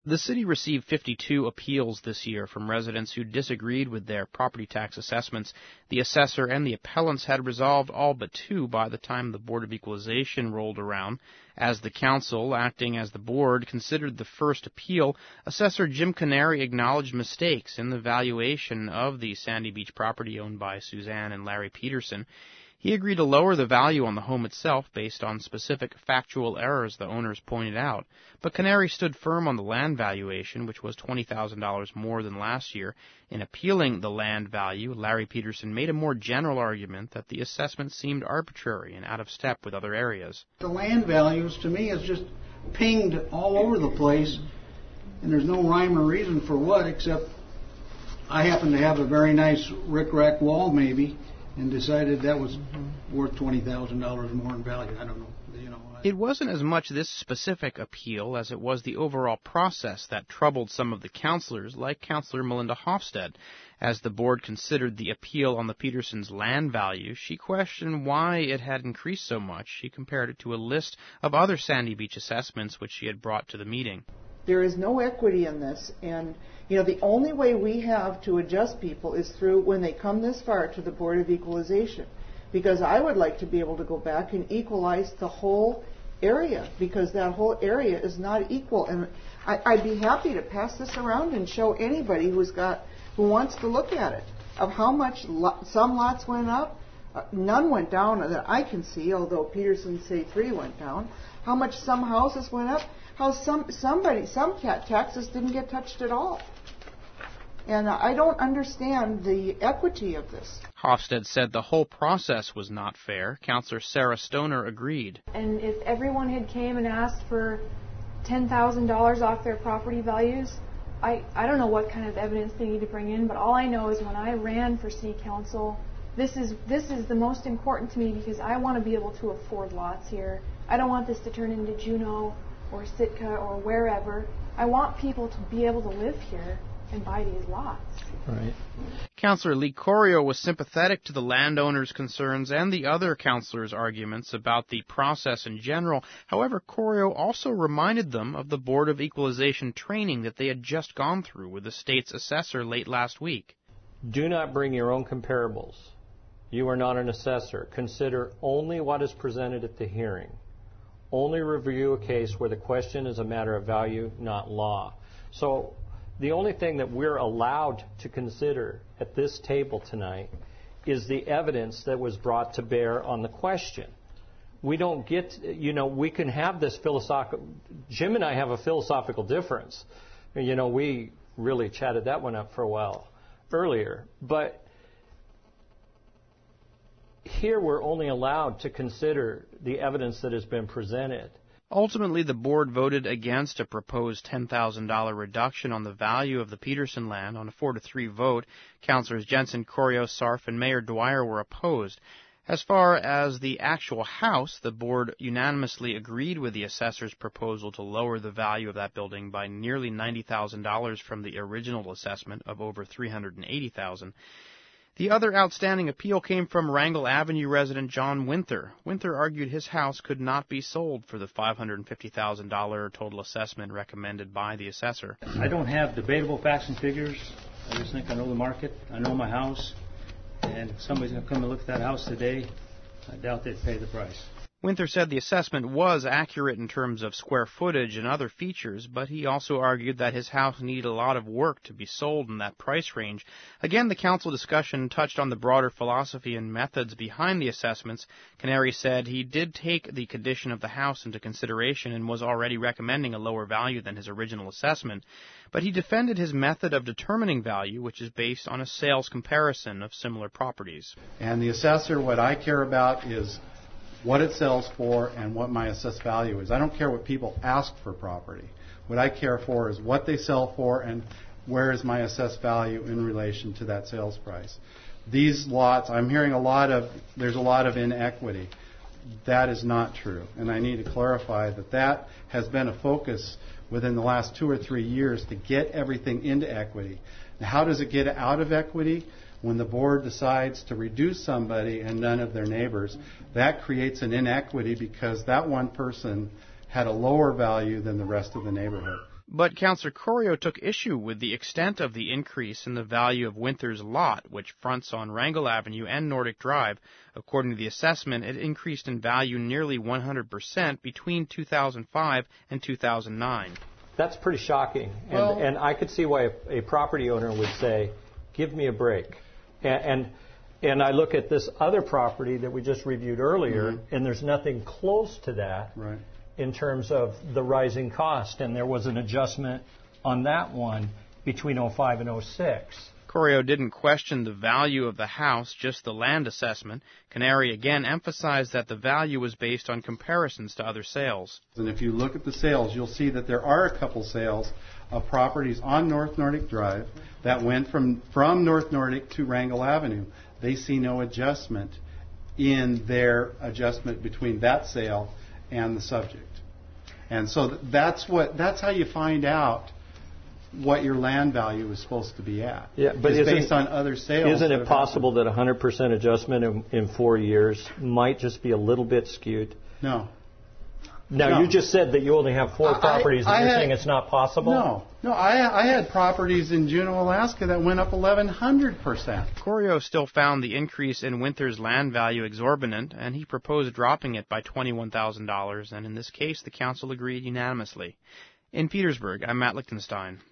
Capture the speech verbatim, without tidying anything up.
The city received fifty-two appeals this year from residents who disagreed with their property tax assessments. The assessor and the appellants had resolved all but two by the time the Board of Equalization rolled around. As the council, acting as the board, considered the first appeal, Assessor Jim Canary acknowledged mistakes in the valuation of the Sandy Beach property owned by Suzanne and Larry Peterson. He agreed to lower the value on the home itself based on specific factual errors the owners pointed out. But Canary stood firm on the land valuation, which was twenty thousand dollars more than last year. In appealing the land value, Larry Peterson made a more general argument that the assessment seemed arbitrary and out of step with other areas. The land values, to me, is just pinged all over the place, and there's no rhyme or reason for what, except I happen to have a very nice rickrack wall, maybe, and decided that was worth twenty thousand dollars more in value. I don't know. You know. I it wasn't as much this specific appeal as it was the overall process that troubled some of the councilors, like Councilor Melinda Hofstad. As the board considered the appeal on the Petersons' land value, she questioned why it had increased so much. She compared it to a list of other Sandy Beach assessments which she had brought to the meeting. There is no equity in this, and you know the only way we have to adjust people is through when they come this far to the Board of Equalization, because I would like to be able to go back and equalize the whole area, because that whole area is not equal, and I, I'd be happy to pass this around and show anybody who's got who wants to look at it of how much lo- some lots went up, uh, none went down that I can see, although Peterson say three went down. How much some houses went up. How some somebody some cat taxes didn't get touched at all. And I don't understand the equity of this. Hofstad said the whole process was not fair. Councillor Sarah Stoner agreed. And if everyone had came and asked for ten thousand dollars off their property values, I, I don't know what kind of evidence they need to bring in, but all I know is when I ran for city council, this is this is the most important to me because I want to be able to afford lots here. I don't want this to turn into Juneau or Sitka or wherever. I want people to be able to live here and buy these lots. Right. Councillor Lee Corio was sympathetic to the landowners' concerns and the other councillors' arguments about the process in general. However, Corio also reminded them of the Board of Equalization training that they had just gone through with the state's assessor late last week. Do not bring your own comparables. You are not an assessor. Consider only what is presented at the hearing. Only review a case where the question is a matter of value, not law. So the only thing that we're allowed to consider at this table tonight is the evidence that was brought to bear on the question. We don't get, you know, we can have this philosophical, Jim and I have a philosophical difference. You know, we really chatted that one up for a while earlier. But here we're only allowed to consider the evidence that has been presented. Ultimately, the board voted against a proposed ten thousand dollars reduction on the value of the Peterson land on a four to three vote. Councillors Jensen, Corio, Sarf, and Mayor Dwyer were opposed. As far as the actual house, the board unanimously agreed with the assessor's proposal to lower the value of that building by nearly ninety thousand dollars from the original assessment of over three hundred eighty thousand dollars. The other outstanding appeal came from Wrangell Avenue resident John Winther. Winther argued his house could not be sold for the five hundred fifty thousand dollars total assessment recommended by the assessor. I don't have debatable facts and figures. I just think I know the market. I know my house. And if somebody's going to come and look at that house today, I doubt they'd pay the price. Winther said the assessment was accurate in terms of square footage and other features, but he also argued that his house needed a lot of work to be sold in that price range. Again, the council discussion touched on the broader philosophy and methods behind the assessments. Canary said he did take the condition of the house into consideration and was already recommending a lower value than his original assessment, but he defended his method of determining value, which is based on a sales comparison of similar properties. And the assessor, what I care about is what it sells for and what my assessed value is. I don't care what people ask for property. What I care for is what they sell for and where is my assessed value in relation to that sales price. These lots, I'm hearing a lot of, there's a lot of inequity. That is not true. And I need to clarify that that has been a focus within the last two or three years to get everything into equity. Now, how does it get out of equity? When the board decides to reduce somebody and none of their neighbors, that creates an inequity because that one person had a lower value than the rest of the neighborhood. But Councillor Corio took issue with the extent of the increase in the value of Winther's lot, which fronts on Wrangell Avenue and Nordic Drive. According to the assessment, it increased in value nearly one hundred percent between two thousand five and two thousand nine. That's pretty shocking. And, Well, and I could see why a, a property owner would say, give me a break. And, and, and I look at this other property that we just reviewed earlier, mm-hmm. and there's nothing close to that. Right. In terms of the rising cost, and there was an adjustment on that one between oh five and oh six. Corio didn't question the value of the house, just the land assessment. Canary again emphasized that the value was based on comparisons to other sales. And if you look at the sales, you'll see that there are a couple sales of properties on North Nordic Drive that went from, from North Nordic to Wrangell Avenue. They see no adjustment in their adjustment between that sale and the subject. And so that's what that's how you find out what your land value is supposed to be at. Yeah, but it's based on other sales. Isn't it possible that one hundred percent adjustment in, in four years might just be a little bit skewed? No. Now, no. you just said that you only have four I, properties, I and you're had, saying it's not possible? No. No, I, I had properties in Juneau, Alaska that went up eleven hundred percent. Corio still found the increase in Winther's land value exorbitant, and he proposed dropping it by twenty-one thousand dollars, and in this case, the council agreed unanimously. In Petersburg, I'm Matt Lichtenstein.